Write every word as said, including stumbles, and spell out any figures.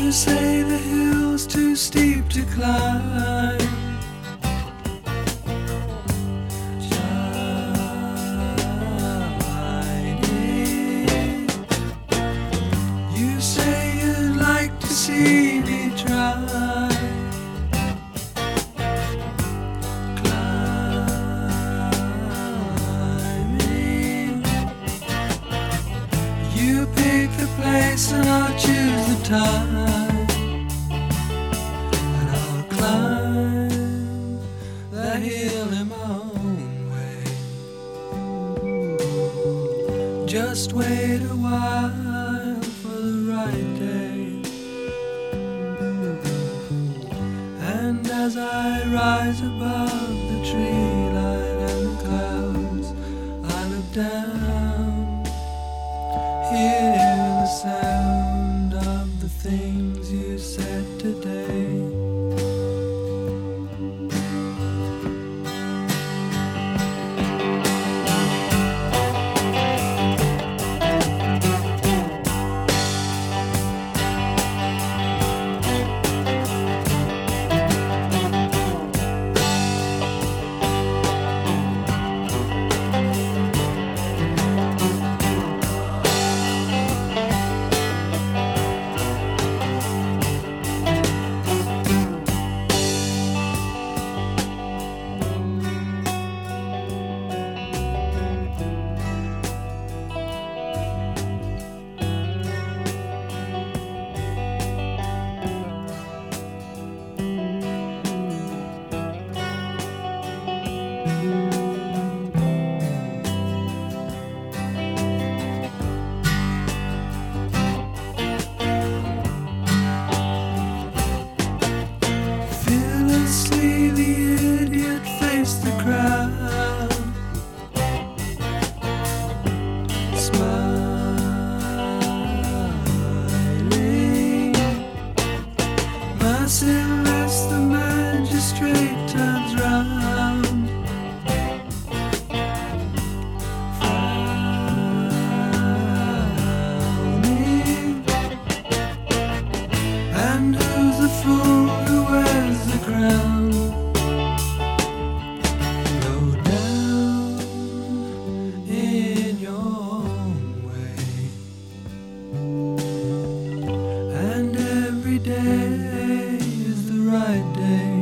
You say the hill's too steep to climb. Shining. You say you'd like to see me try. Climbing. You pick the place and I'll choose the time. Just wait a while for the right day. And as I rise above the tree line and the clouds, I look down, hear the sound of the things you said today. Fearlessly the idiot faced the crowd, smiling. Merciless the magistrate turns round, frowning. And who's the fool who wears the crown? Go down in your own way. And every day is the right day.